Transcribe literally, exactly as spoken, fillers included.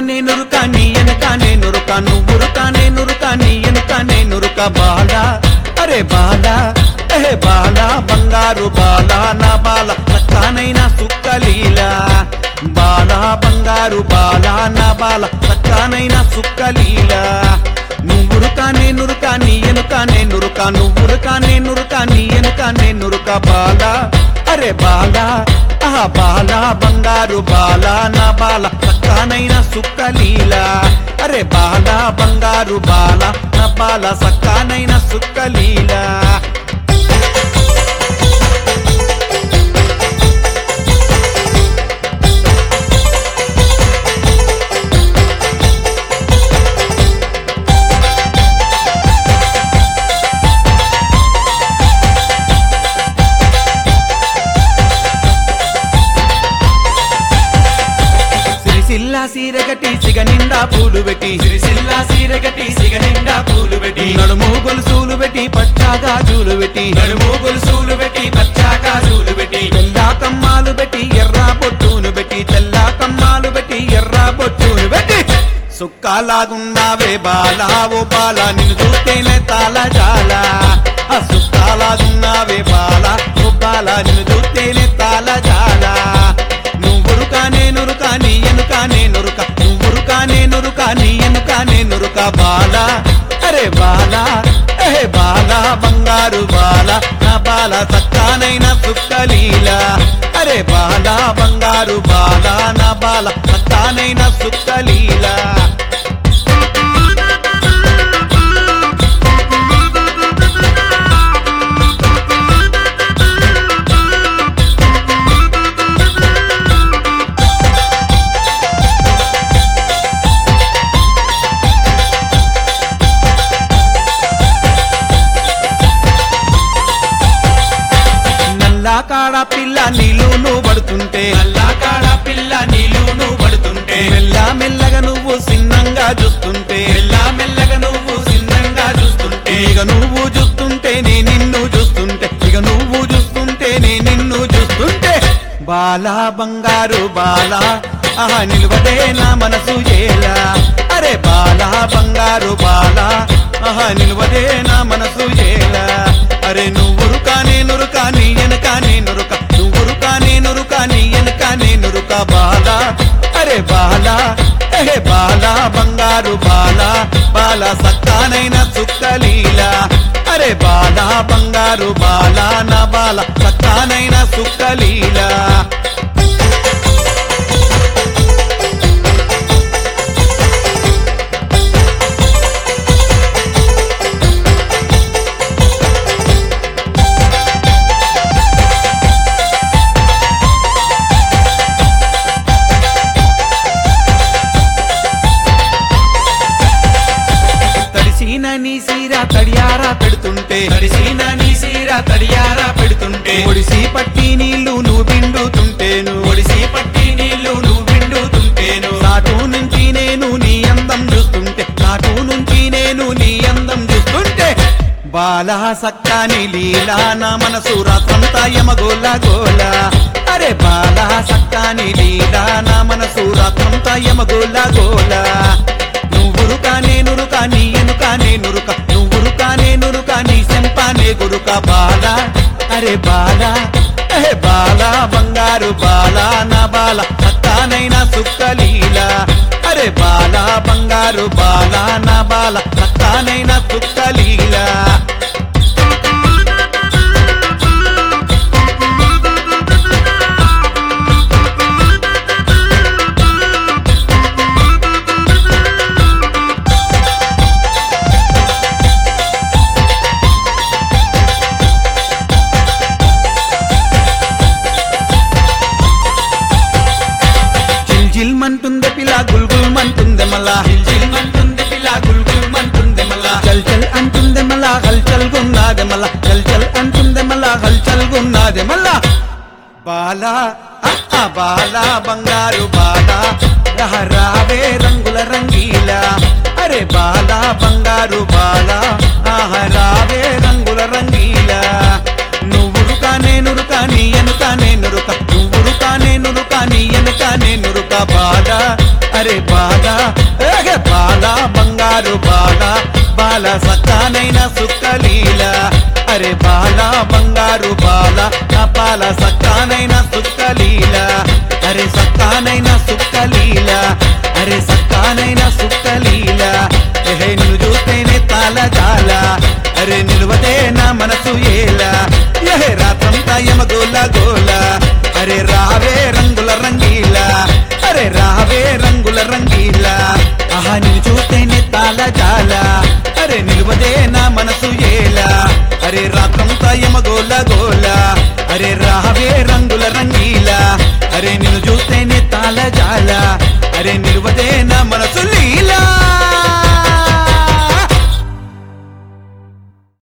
నేనురుక నీ ఎనక నేనురుక నువ్వురుక నేనురుక నీ ఎనక నేనురుక బాలా అరే బాలా ఏ బాలా బంగారు బాలా నా బాల సక్కానైన సుక్కలీలా బాలా బంగారు బాలా నా బాల సక్కానైన సుక్కలీలా నువ్వురుక నేనురుక నీ ఎనుక నేనురుక నువ్వురుక నేనురుక నీ ఎనుక నేనురుక బాలా అరే బాలా ఆహా బాలా బంగారు బాలా నా బాల సక్కానైన సుక్కలీలా అరే బాలా బంగారు బాలా నా బాల సక్కానైన సుక్కలీలా సిరిసిల్ల సీరగటి సిగ నిండా పూలు పెట్టి సిరిసిల్ల సీరగటి సిగ నిండా పూలు పెట్టి నడుము గొలుసులు పెట్టి పచ్చాగా జూలు పెట్టి నడుము గొలుసులు పెట్టి పచ్చా గాజులు పెట్టి తెల్లా కమ్మాలు పెట్టి ఎర్ర బొట్టును పెట్టి తెల్లా కమ్మాలు పెట్టి ఎర్ర బొట్టును పెట్టి సుక్కాలాగున్నావే బాలా ఓ బాలా నిన్ను చూస్తేనే తాళ జాలా ఆ సుక్కాలాగున్నావే బాలా ఓ బాలా నిన్ను చూస్తేనే తాళ జాలా నువ్వురుక నేనురుక నీ ఎనుక నేనురుక నువ్వురుక నేనురుక నీ ఎనుక నేనురుక బాలా అరే బాలా ఏ బాలా బంగారు బాలా నా బాల సక్కానైన సుక్కలీలా అరే బాలా బంగారు బాలా నా బాల సక్కానైన సుక్కలీలా కాడ పిల్ల నీళ్లు పడుతుంటే అల్లా కాడ పిల్ల నీళ్లు పడుతుంటే మెల్ల మెల్లగా నువ్వు సిన్నంగా చూస్తుంటే మెల్ల మెల్లగా నువ్వు సిన్నంగా చూస్తుంటే ఇక నువ్వు చూస్తుంటే నే నిన్ను చూస్తుంటే ఇక నువ్వు చూస్తుంటే నే నిన్ను చూస్తుంటే బాలా బంగారు బాలా ఆహా నిలువదే నా మనసు ఏలా అరే బాలా బంగారు బాలా ఆహా నిలువదే నా మనసు ఏలా అరే నువ్వురుక నేనురుక నీ ఎనక నేనురుక నువ్వురుక నేనురుక నీ ఎనక నేనురుక బాలా అరే బాలా ఏ బాలా బంగారు బాలా బాలా సక్కానైన సుక్కలీలా అరే బాలా బంగారు బాలా నా బాల సక్కానైన సుక్కలీలా నీ సీరా తడియారా పెడుతుంటే తడిసిన నీ సీర తడియారా పెడుతుంటే ఒడిసి పట్టి నీళ్లు నువ్వు పిండుతుంటేను ఒడిసి పట్టి నీళ్లు నువ్వు పిండుతుంటేను నాటు నుంచి నేను నీ అందం చూస్తుంటే నాటు నుంచి నేను నీ అందం చూస్తుంటే బాలా సక్కాని లీలా నా మనసు రాత్రంతా యమగోల గోల అరే బాలా సక్కాని లీలా నా మనసు రాత్రంతా యమగోల గోల నువ్వురుక నేనురుక నీ ఎనుక నేనురుక నువ్వురుక నేనురుక నీ సెంపానే గురుక బాలా అరే బాలా ఏ బాలా బంగారు బాలా నా బాల సక్కానైన సుక్కలీలా అరే బాలా బంగారు బాలా నా బాల సక్కానైన సుక్కలీలా జిల్మంటుందే పిల్ల గుల్గుల్ మంటుందే మళ్ళా జిల్మంటుంది పిల్ల గుల్గుల్ మంటుంది మళ్ళా చల్ చల్ అంటుందే మళ్ళా హల్చల్ గున్నాదే మళ్ళా చల్ చల్ అంటుందే మళ్ళా హల్చల్ గున్నాదే మళ్ళా బాలా ఆ బాలా బంగారు బాలా రావే రంగుల రంగీలా అరే బాలా బంగారు బాలా ఆహా రావే రంగుల రంగీలా నువ్వురుక నేనురుక నీ ఎనుక నేనురుక నువ్వురుక నేనురుక నీ ఎనుక నేనురుక బాలా అరే బాలా పాల సక్కానైన సుక్కలీల అరే బాల బంగారు బాల నా పాల సక్కానైన సుక్కలీల అరే సక్కానైన సుక్కలీల అరే సక్కానైన సుక్కలీల ఎహే నిన్ను చూస్తేనే తాళ జాల అరే నిలువదే నా మనసు ఏలా ఎహే రాత్రంతా యమ గోల గోల అరే రావే రంగుల రంగీలా అరే రావే రంగుల రంగీలా ఆహా నిన్ను చూస్తేనే తాళ జాల అరే నిలువదే నా మనసు ఏలా అరే రాత్రంతా యమ గోల గోల అరే రావే రంగుల రంగీలా అరే నిన్ను చూస్తేనే తాళ జాల అరే నిలువదే నా మనసు లీలా